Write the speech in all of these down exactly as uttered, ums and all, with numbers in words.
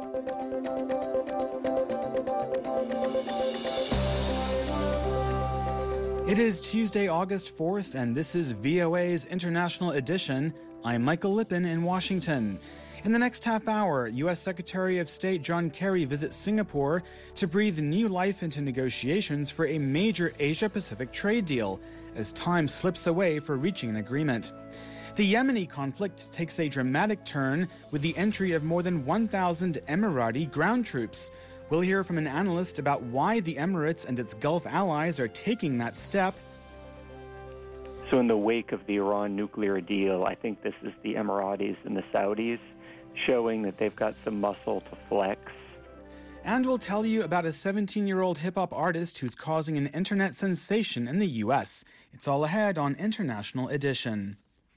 It is Tuesday, August fourth, and this is V O A's International Edition. I'm Michael Lippin in Washington. In the next half hour, U S Secretary of State John Kerry visits Singapore to breathe new life into negotiations for a major Asia-Pacific trade deal as time slips away for reaching an agreement. The Yemeni conflict takes a dramatic turn with the entry of more than one thousand Emirati ground troops. We'll hear from an analyst about why the Emirates and its Gulf allies are taking that step. So in the wake of the Iran nuclear deal, I think this is the Emiratis and the Saudis showing that they've got some muscle to flex. And we'll tell you about a seventeen-year-old hip-hop artist who's causing an internet sensation in the U S. It's all ahead on International Edition.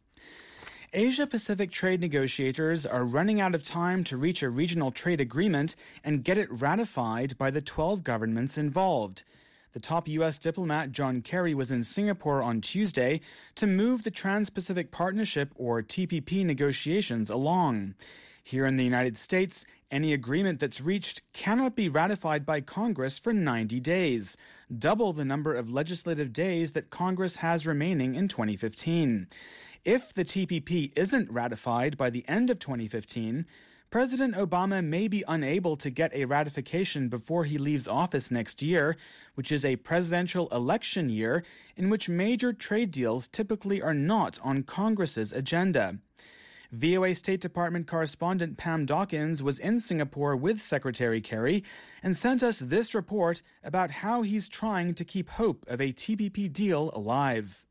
Asia-Pacific trade negotiators are running out of time to reach a regional trade agreement and get it ratified by the twelve governments involved. The top U S diplomat John Kerry was in Singapore on Tuesday to move the Trans-Pacific Partnership, or T P P, negotiations along. Here in the United States, any agreement that's reached cannot be ratified by Congress for ninety days, double the number of legislative days that Congress has remaining in twenty fifteen. If the T P P isn't ratified by the end of twenty fifteen, President Obama may be unable to get a ratification before he leaves office next year, which is a presidential election year in which major trade deals typically are not on Congress's agenda. V O A State Department correspondent Pam Dawkins was in Singapore with Secretary Kerry and sent us this report about how he's trying to keep hope of a T P P deal alive.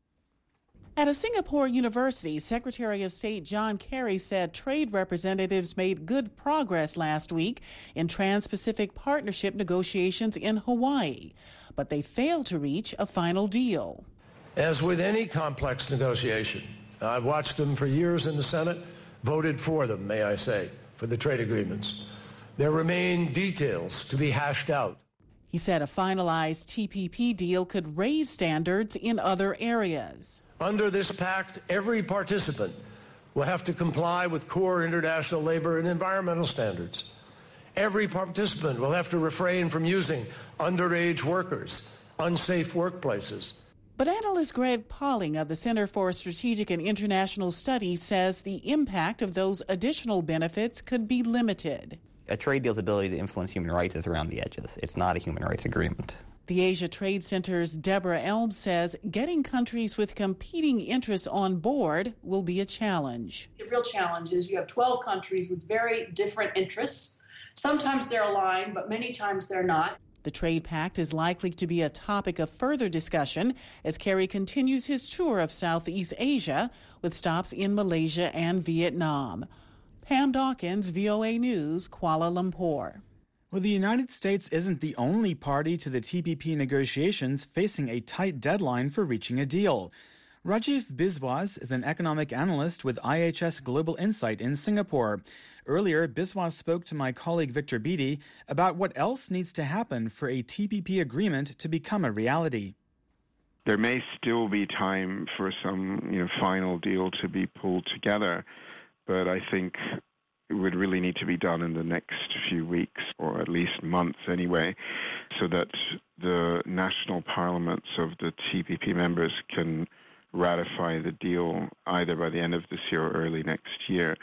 At a Singapore university, Secretary of State John Kerry said trade representatives made good progress last week in Trans-Pacific Partnership negotiations in Hawaii, but they failed to reach a final deal. As with any complex negotiation, I've watched them for years in the Senate, voted for them, may I say, for the trade agreements. There remain details to be hashed out. He said a finalized T P P deal could raise standards in other areas. Under this pact, every participant will have to comply with core international labor and environmental standards. Every participant will have to refrain from using underage workers, unsafe workplaces. But analyst Greg Pauling of the Center for Strategic and International Studies says the impact of those additional benefits could be limited. A trade deal's ability to influence human rights is around the edges. It's not a human rights agreement. The Asia Trade Center's Deborah Elm says getting countries with competing interests on board will be a challenge. The real challenge is you have twelve countries with very different interests. Sometimes they're aligned, but many times they're not. The trade pact is likely to be a topic of further discussion as Kerry continues his tour of Southeast Asia with stops in Malaysia and Vietnam. Pam Dawkins, V O A News, Kuala Lumpur. Well, the United States isn't the only party to the T P P negotiations facing a tight deadline for reaching a deal. Rajiv Biswas is an economic analyst with I H S Global Insight in Singapore. Earlier, Biswas spoke to my colleague Victor Beattie about what else needs to happen for a T P P agreement to become a reality. There may still be time for some, you know, final deal to be pulled together, but I think it would really need to be done in the next few weeks, or at least months anyway, so that the national parliaments of the T P P members can ratify the deal either by the end of this year or early next year.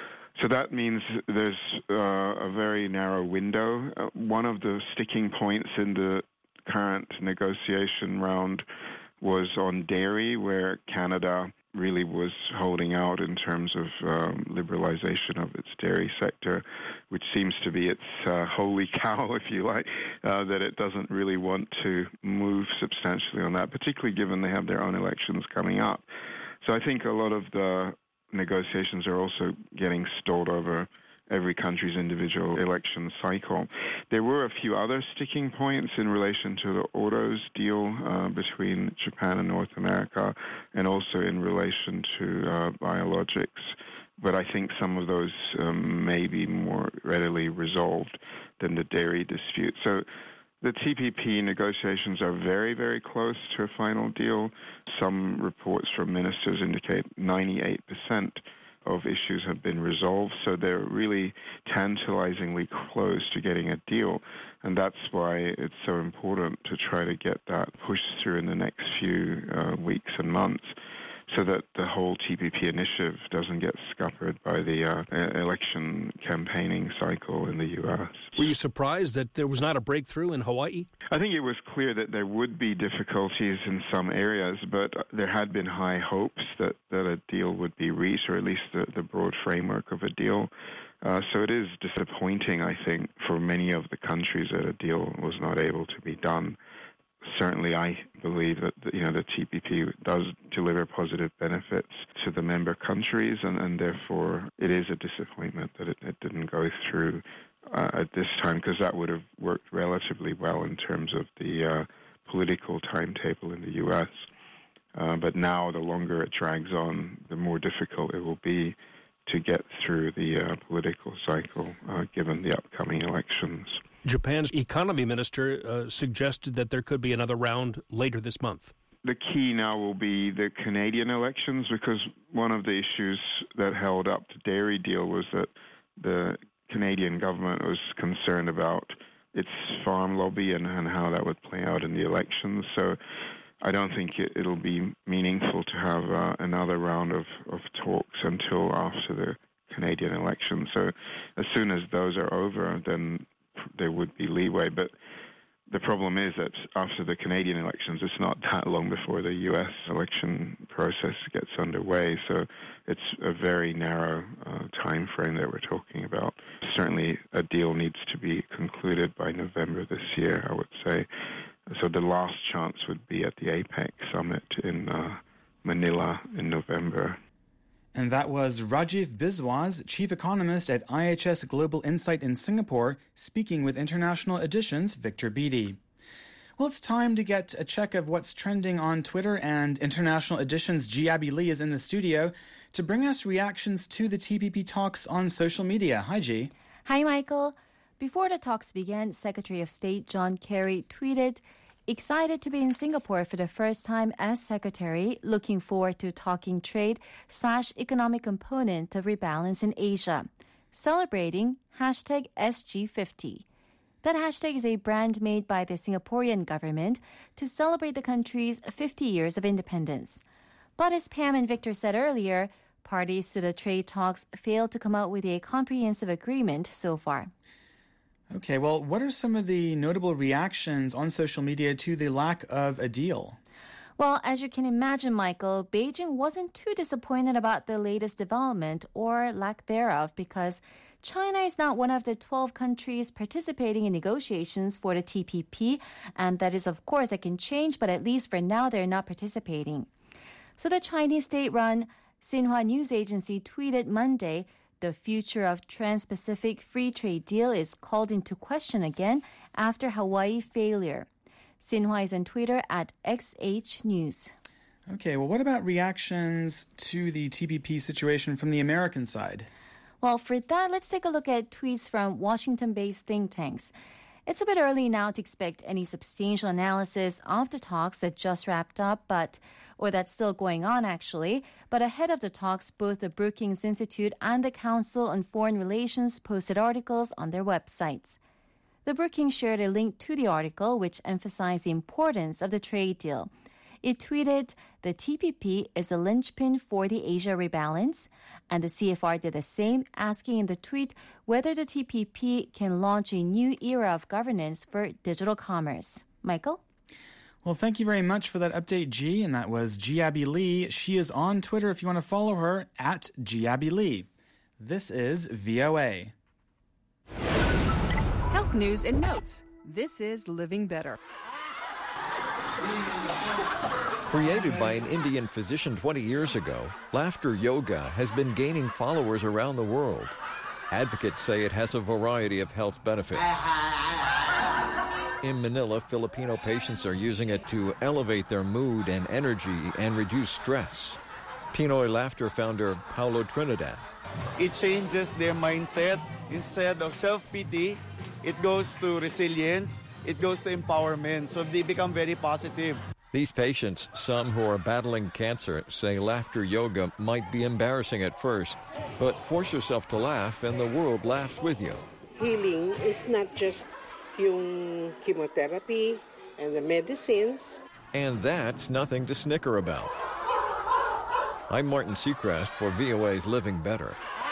So that means there's uh, a very narrow window. Uh, one of the sticking points in the current negotiation round was on dairy, where Canada really was holding out in terms of um, liberalization of its dairy sector, which seems to be its uh, holy cow, if you like, uh, that it doesn't really want to move substantially on that, particularly given they have their own elections coming up. So I think a lot of the negotiations are also getting stalled over every country's individual election cycle. There were a few other sticking points in relation to the autos deal uh, between Japan and North America, and also in relation to uh, biologics. But I think some of those um, may be more readily resolved than the dairy dispute. So the T P P negotiations are very, very close to a final deal. Some reports from ministers indicate ninety-eight percent of issues have been resolved, so they're really tantalizingly close to getting a deal. And that's why it's so important to try to get that pushed through in the next few uh, weeks and months, so that the whole T P P initiative doesn't get scuppered by the uh, election campaigning cycle in the U S. Were you surprised that there was not a breakthrough in Hawaii? I think it was clear that there would be difficulties in some areas, but there had been high hopes that, that a deal would be reached, or at least the, the broad framework of a deal. Uh, so it is disappointing, I think, for many of the countries that a deal was not able to be done. Certainly, I believe that you know the T P P does deliver positive benefits to the member countries, and, and therefore it is a disappointment that it, it didn't go through uh, at this time, because that would have worked relatively well in terms of the uh, political timetable in the U S. Uh, but now, the longer it drags on, the more difficult it will be to get through the uh, political cycle, uh, given the upcoming elections. Japan's economy minister uh, suggested that there could be another round later this month. The key now will be the Canadian elections, because one of the issues that held up the dairy deal was that the Canadian government was concerned about its farm lobby and, and how that would play out in the elections. So I don't think it, it'll be meaningful to have uh, another round of, of talks until after the Canadian elections. So as soon as those are over, then there would be leeway. But the problem is that after the Canadian elections, it's not that long before the U S election process gets underway. So it's a very narrow uh, time frame that we're talking about. Certainly a deal needs to be concluded by November this year, I would say. So the last chance would be at the APEC summit in uh, Manila in November. And that was Rajiv Biswas, chief economist at I H S Global Insight in Singapore, speaking with International Edition's Victor Beattie. Well, it's time to get a check of what's trending on Twitter, and International Edition's G. Abby Lee is in the studio to bring us reactions to the T P P talks on social media. Hi, G. Hi, Michael. Before the talks began, Secretary of State John Kerry tweeted, "Excited to be in Singapore for the first time as Secretary, looking forward to talking trade slash economic component of rebalance in Asia. Celebrating hashtag S G fifty. That hashtag is a brand made by the Singaporean government to celebrate the country's fifty years of independence. But as Pam and Victor said earlier, parties to the trade talks failed to come out with a comprehensive agreement so far. Okay, well, what are some of the notable reactions on social media to the lack of a deal? Well, as you can imagine, Michael, Beijing wasn't too disappointed about the latest development or lack thereof, because China is not one of the twelve countries participating in negotiations for the T P P, and that is, of course, that can change, but at least for now, they're not participating. So the Chinese state-run Xinhua News Agency tweeted Monday, "The future of Trans-Pacific Free Trade Deal is called into question again after Hawaii failure." Xinhua is on Twitter at X H News. Okay, well, what about reactions to the T P P situation from the American side? Well, for that, let's take a look at tweets from Washington-based think tanks. It's a bit early now to expect any substantial analysis of the talks that just wrapped up, but or that's still going on, actually. But ahead of the talks, both the Brookings Institute and the Council on Foreign Relations posted articles on their websites. The Brookings shared a link to the article, which emphasized the importance of the trade deal. It tweeted, "The T P P is a linchpin for the Asia rebalance," and the C F R did the same, asking in the tweet whether the T P P can launch a new era of governance for digital commerce. Michael? Well, thank you very much for that update, G. And that was G. Abby Lee. She is on Twitter if you want to follow her, at G. Abby Lee. This is V O A. Health news and notes. This is Living Better. Created by an Indian physician twenty years ago, laughter yoga has been gaining followers around the world. Advocates say it has a variety of health benefits. In Manila, Filipino patients are using it to elevate their mood and energy and reduce stress. Pinoy Laughter founder Paulo Trinidad. It changes their mindset. Instead of self-pity, it goes to resilience, it goes to empowerment, so they become very positive. These patients, some who are battling cancer, say laughter yoga might be embarrassing at first, but force yourself to laugh and the world laughs with you. Healing is not just yung chemotherapy and the medicines. And that's nothing to snicker about. I'm Martin Seacrest for V O A's Living Better.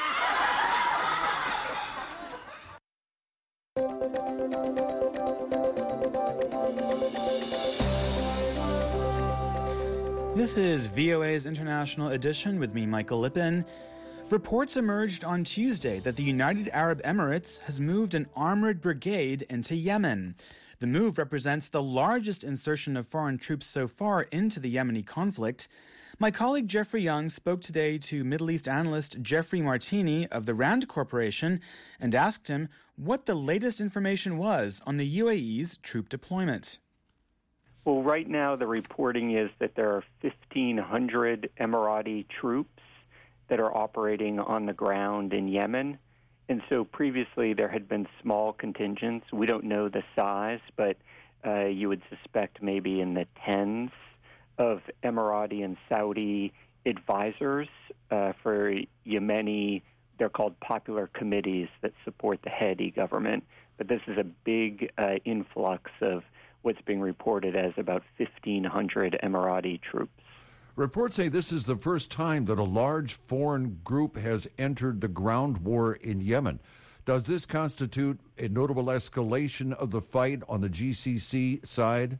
This is V O A's International Edition with me, Michael Lippin. Reports emerged on Tuesday that the United Arab Emirates has moved an armored brigade into Yemen. The move represents the largest insertion of foreign troops so far into the Yemeni conflict. My colleague Jeffrey Young spoke today to Middle East analyst Jeffrey Martini of the RAND Corporation and asked him what the latest information was on the U A E's troop deployment. Well, right now the reporting is that there are fifteen hundred Emirati troops that are operating on the ground in Yemen. And so previously there had been small contingents. We don't know the size, but uh, you would suspect maybe in the tens of Emirati and Saudi advisors uh, for Yemeni. They're called popular committees that support the Hadi government. But this is a big uh, influx of what's being reported as about fifteen hundred Emirati troops. Reports say this is the first time that a large foreign group has entered the ground war in Yemen. Does this constitute a notable escalation of the fight on the G C C side?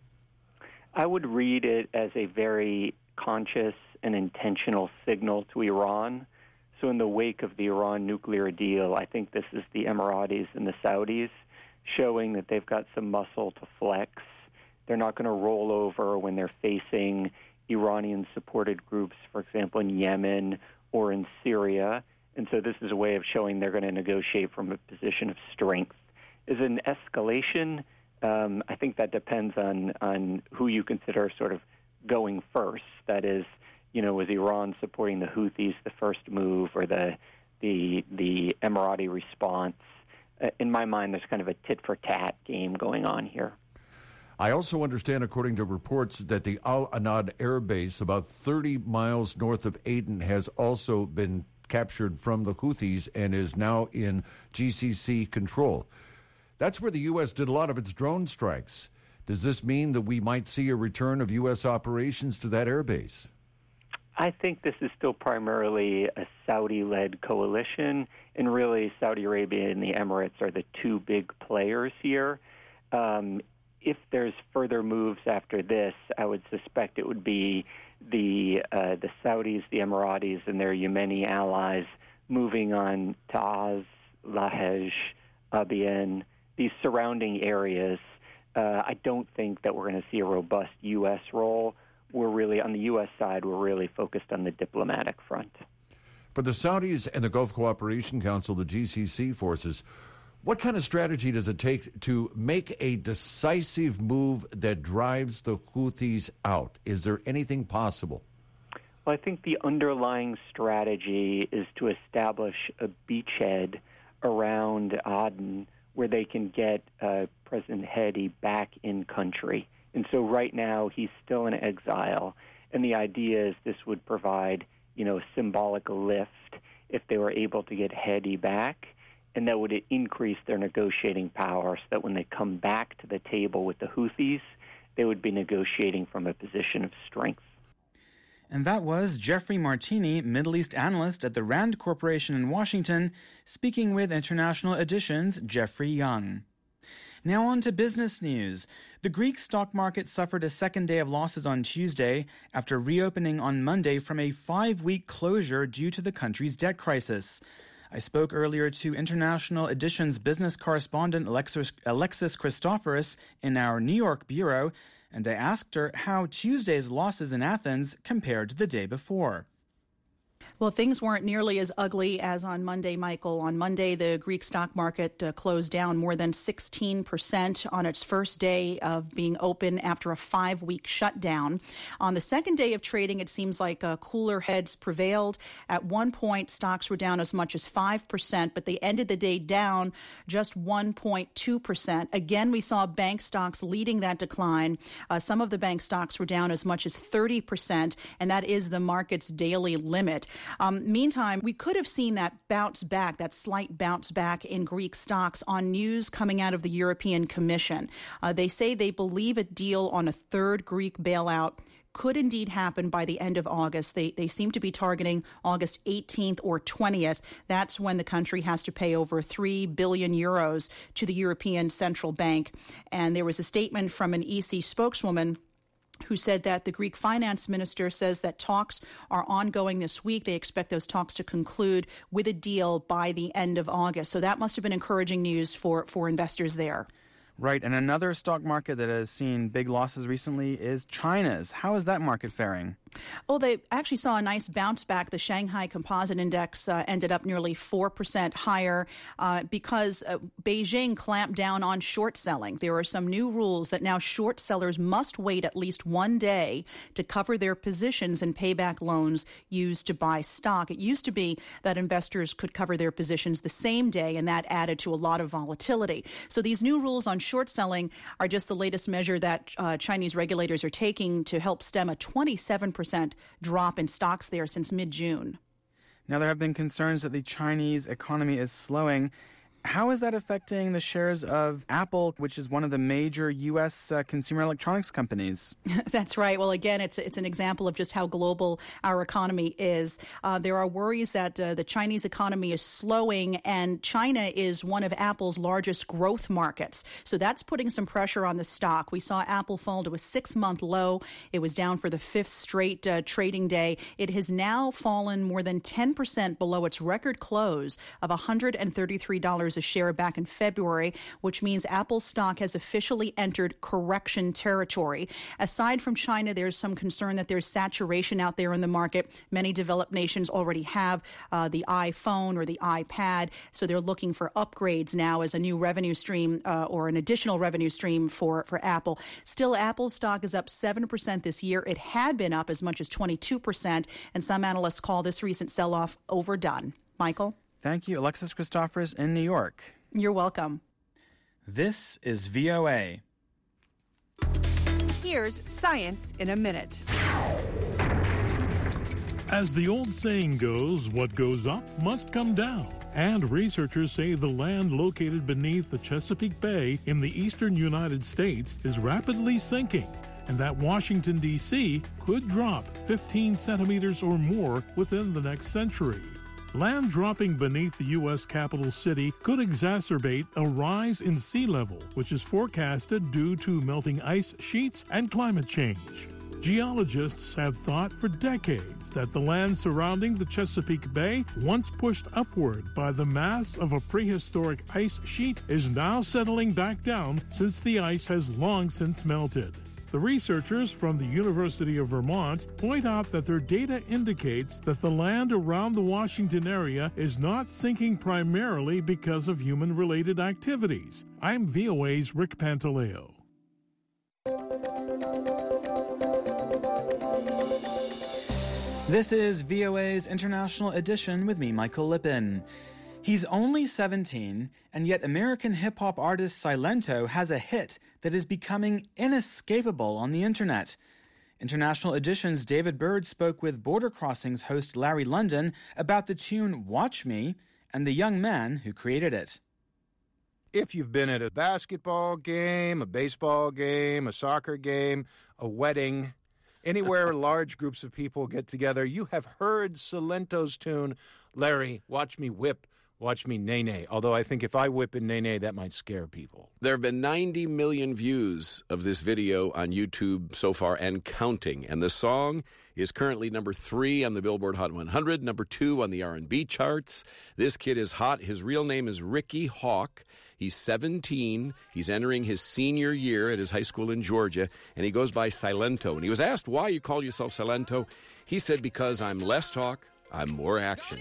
I would read it as a very conscious and intentional signal to Iran. So in the wake of the Iran nuclear deal, I think this is the Emiratis and the Saudis showing that they've got some muscle to flex. They're not going to roll over when they're facing Iranian-supported groups, for example, in Yemen or in Syria. And so this is a way of showing they're going to negotiate from a position of strength. Is an escalation? Um, I think that depends on, on who you consider sort of going first. That is, you know, was Iran supporting the Houthis the first move or the the the Emirati response? Uh, in my mind, there's kind of a tit-for-tat game going on here. I also understand, according to reports, that the Al Anad Air Base, about thirty miles north of Aden, has also been captured from the Houthis and is now in G C C control. That's where the U S did a lot of its drone strikes. Does this mean that we might see a return of U S operations to that air base? I think this is still primarily a Saudi-led coalition, and really Saudi Arabia and the Emirates are the two big players here. Um, If there's further moves after this, I would suspect it would be the uh, the Saudis, the Emiratis, and their Yemeni allies moving on Ta'az, Lahej, Abiyan, these surrounding areas. Uh, I don't think that we're going to see a robust U S role. We're really, on the U S side, we're really focused on the diplomatic front. For the Saudis and the Gulf Cooperation Council, the G C C forces, what kind of strategy does it take to make a decisive move that drives the Houthis out? Is there anything possible? Well, I think the underlying strategy is to establish a beachhead around Aden where they can get uh, President Hadi back in country. And so right now he's still in exile. And the idea is this would provide, you know, symbolic lift if they were able to get Hadi back. And that would increase their negotiating power so that when they come back to the table with the Houthis, they would be negotiating from a position of strength. And that was Jeffrey Martini, Middle East analyst at the RAND Corporation in Washington, speaking with International Edition's Jeffrey Young. Now on to business news. The Greek stock market suffered a second day of losses on Tuesday after reopening on Monday from a five-week closure due to the country's debt crisis. I spoke earlier to International Edition's business correspondent Alexis, Alexis Christoforous in our New York bureau, and I asked her how Tuesday's losses in Athens compared to the day before. Well, things weren't nearly as ugly as on Monday, Michael. On Monday, the Greek stock market uh, closed down more than sixteen percent on its first day of being open after a five-week shutdown. On the second day of trading, it seems like uh, cooler heads prevailed. At one point, stocks were down as much as five percent, but they ended the day down just one point two percent. Again, we saw bank stocks leading that decline. Uh, some of the bank stocks were down as much as thirty percent, and that is the market's daily limit. Um, meantime, we could have seen that bounce back, that slight bounce back in Greek stocks on news coming out of the European Commission. Uh, they say they believe a deal on a third Greek bailout could indeed happen by the end of August. They they seem to be targeting August eighteenth or twentieth. That's when the country has to pay over three billion euros to the European Central Bank. And there was a statement from an E C spokeswoman who said that the Greek finance minister says that talks are ongoing this week. They expect those talks to conclude with a deal by the end of August. So that must have been encouraging news for, for investors there. Right. And another stock market that has seen big losses recently is China's. How is that market faring? Oh, they actually saw a nice bounce back. The Shanghai Composite Index uh, ended up nearly four percent higher uh, because uh, Beijing clamped down on short selling. There are some new rules that now short sellers must wait at least one day to cover their positions and pay back loans used to buy stock. It used to be that investors could cover their positions the same day, and that added to a lot of volatility. So these new rules on short selling are just the latest measure that uh, Chinese regulators are taking to help stem a twenty-seven percent drop in stocks there since mid-June. Now, there have been concerns that the Chinese economy is slowing. How is that affecting the shares of Apple, which is one of the major U S uh, consumer electronics companies? That's right. Well, again, it's it's an example of just how global our economy is. Uh, there are worries that uh, the Chinese economy is slowing, and China is one of Apple's largest growth markets. So that's putting some pressure on the stock. We saw Apple fall to a six-month low. It was down for the fifth straight uh, trading day. It has now fallen more than ten percent below its record close of one hundred thirty-three dollars a share back in February, which means Apple stock has officially entered correction territory. Aside from China, there's some concern that there's saturation out there in the market. Many developed nations already have uh, the iPhone or the iPad, so they're looking for upgrades now as a new revenue stream uh, or an additional revenue stream for, for Apple. Still, Apple stock is up seven percent this year. It had been up as much as twenty-two percent, and some analysts call this recent sell-off overdone. Michael? Thank you, Alexis Christophorous in New York. You're welcome. This is V O A. Here's Science in a Minute. As the old saying goes, what goes up must come down. And researchers say the land located beneath the Chesapeake Bay in the eastern United States is rapidly sinking, and that Washington, D C could drop fifteen centimeters or more within the next century. Land dropping beneath the U S capital city could exacerbate a rise in sea level, which is forecasted due to melting ice sheets and climate change. Geologists have thought for decades that the land surrounding the Chesapeake Bay, once pushed upward by the mass of a prehistoric ice sheet, is now settling back down since the ice has long since melted. The researchers from the University of Vermont point out that their data indicates that the land around the Washington area is not sinking primarily because of human-related activities. I'm V O A's Rick Pantaleo. This is V O A's International Edition with me, Michael Lippin. He's only seventeen, and yet American hip-hop artist Silento has a hit that is becoming inescapable on the internet. International Edition's David Bird spoke with Border Crossings host Larry London about the tune Watch Me and the young man who created it. If you've been at a basketball game, a baseball game, a soccer game, a wedding, anywhere large groups of people get together, you have heard Silento's tune, Larry, Watch Me Whip, Watch Me Nay-Nay, although I think if I whip in Nay-Nay, that might scare people. There have been ninety million views of this video on YouTube so far and counting, and the song is currently number three on the Billboard Hot one hundred, number two on the R and B charts. This kid is hot. His real name is Ricky Hawk. He's seventeen. He's entering his senior year at his high school in Georgia, and he goes by Silento. And he was asked why you call yourself Silento. He said, because I'm less talk, I'm more action.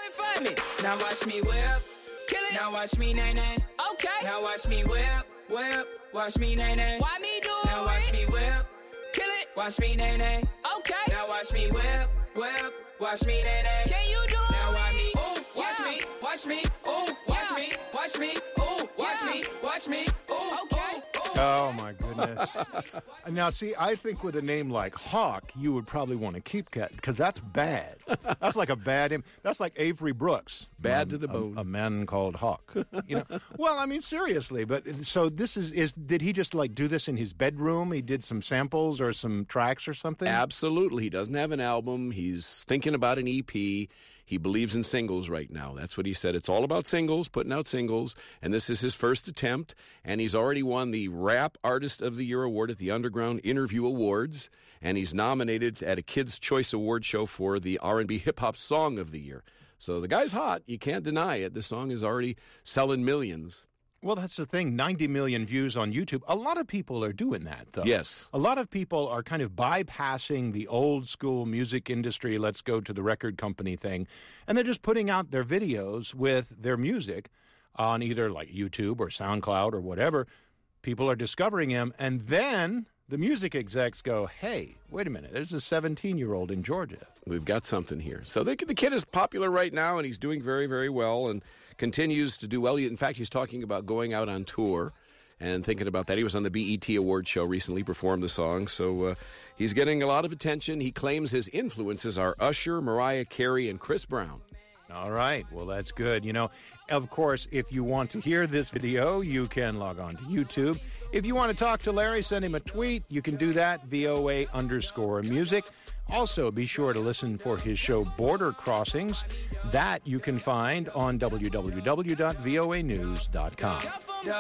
Now watch me whip, kill it. Now watch me nay nay. Okay. Now watch me whip, whip. Watch me nay nay. Why me do it? Now watch me whip, kill it. Watch me nay nay. Okay. Now watch me whip, whip. Watch me nay nay. Can you do it? Now watch me, ooh, watch yeah. me, watch me, ooh, watch yeah. me, watch me, ooh, watch yeah. me, watch me, ooh, okay. Oh, my goodness. Now, see, I think with a name like Hawk, you would probably want to keep that because that's bad. That's like a bad name. That's like Avery Brooks. Bad um, to the bone. A, a man called Hawk. You know. Well, I mean, seriously. But so this is, is, did he just like do this in his bedroom? He did some samples or some tracks or something? Absolutely. He doesn't have an album. He's thinking about an E P. He believes in singles right now. That's what he said. It's all about singles, putting out singles, and this is his first attempt, and he's already won the Rap Artist of the Year award at the Underground Interview Awards, and he's nominated at a Kids' Choice Award show for the R and B Hip Hop Song of the Year. So the guy's hot. You can't deny it. This song is already selling millions. Well, that's the thing. ninety million views on YouTube. A lot of people are doing that, though. Yes. A lot of people are kind of bypassing the old school music industry, let's go to the record company thing, and they're just putting out their videos with their music on either like YouTube or SoundCloud or whatever. People are discovering him, and then the music execs go, hey, wait a minute, there's a seventeen-year-old in Georgia. We've got something here. So the, the kid is popular right now, and he's doing very, very well, and continues to do well. In fact, he's talking about going out on tour and thinking about that. He was on the B E T Award show recently, performed the song, so uh, he's getting a lot of attention. He claims his influences are Usher, Mariah Carey, and Chris Brown. All right. Well, that's good. You know, of course, if you want to hear this video, you can log on to YouTube. If you want to talk to Larry, send him a tweet. You can do that, V O A underscore music. Also, be sure to listen for his show Border Crossings. That you can find on w w w dot v o a news dot com. Now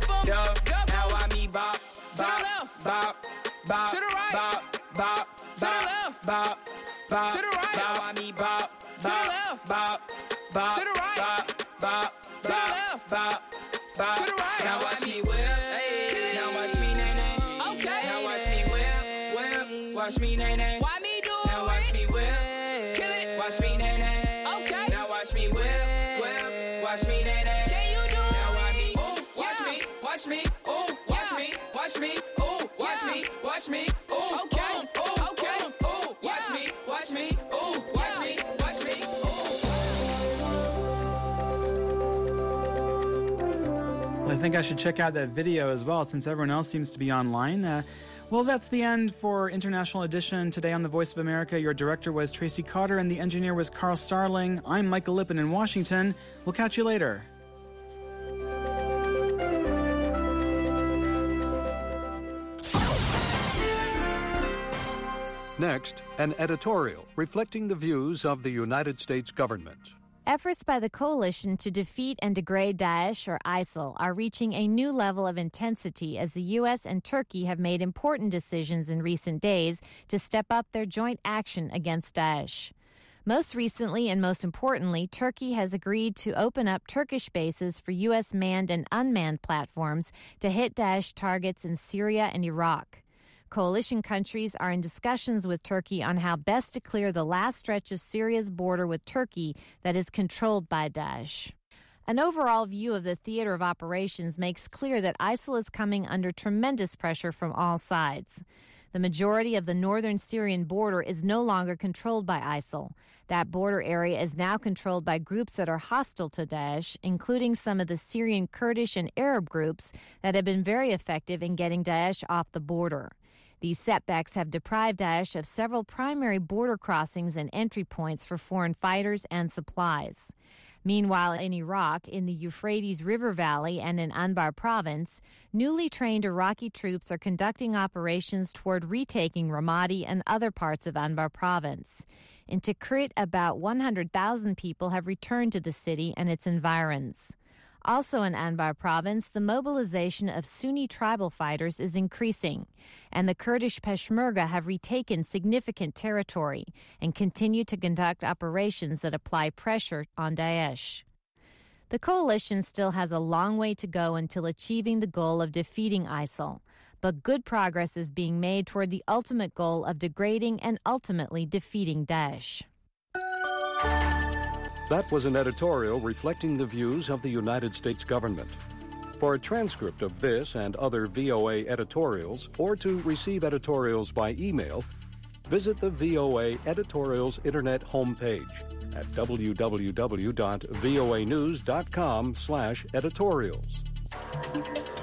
I me bop, bop, bop, bop, to the right, bop, bop, to the left, bop, bop, to the right. Now I me bop, to the left, bop, bop, to the right, bop, bop, to the left, bop, bop, to the right. Now watch me whip, now watch me nay nay. Okay. Now watch me whip, whip, watch me nay nay. Why me do it? Now watch me whip, kill it. Watch me nay nay. Okay. Now watch me whip, whip, watch me nay nay. Can you do it? Now watch me, ooh, watch me, watch me, ooh, watch me, watch me, ooh, watch me, watch me, ooh, okay, ooh, okay, ooh, watch me, watch me, ooh, watch me, watch me, Well, I think I should check out that video as well, since everyone else seems to be online. Uh, well, that's the end for International Edition today on The Voice of America. Your director was Tracy Cotter, and the engineer was Carl Starling. I'm Michael Lippin in Washington. We'll catch you later. Next, an editorial reflecting the views of the United States government. Efforts by the coalition to defeat and degrade Daesh or ISIL are reaching a new level of intensity as the U S and Turkey have made important decisions in recent days to step up their joint action against Daesh. Most recently and most importantly, Turkey has agreed to open up Turkish bases for U S manned and unmanned platforms to hit Daesh targets in Syria and Iraq. Coalition countries are in discussions with Turkey on how best to clear the last stretch of Syria's border with Turkey that is controlled by Daesh. An overall view of the theater of operations makes clear that ISIL is coming under tremendous pressure from all sides. The majority of the northern Syrian border is no longer controlled by ISIL. That border area is now controlled by groups that are hostile to Daesh, including some of the Syrian Kurdish and Arab groups that have been very effective in getting Daesh off the border. These setbacks have deprived Daesh of several primary border crossings and entry points for foreign fighters and supplies. Meanwhile, in Iraq, in the Euphrates River Valley and in Anbar province, newly trained Iraqi troops are conducting operations toward retaking Ramadi and other parts of Anbar province. In Tikrit, about one hundred thousand people have returned to the city and its environs. Also in Anbar province, the mobilization of Sunni tribal fighters is increasing, and the Kurdish Peshmerga have retaken significant territory and continue to conduct operations that apply pressure on Daesh. The coalition still has a long way to go until achieving the goal of defeating ISIL, but good progress is being made toward the ultimate goal of degrading and ultimately defeating Daesh. That was an editorial reflecting the views of the United States government. For a transcript of this and other V O A editorials, or to receive editorials by email, visit the V O A Editorials Internet homepage at w w w dot voa news dot com slash editorials.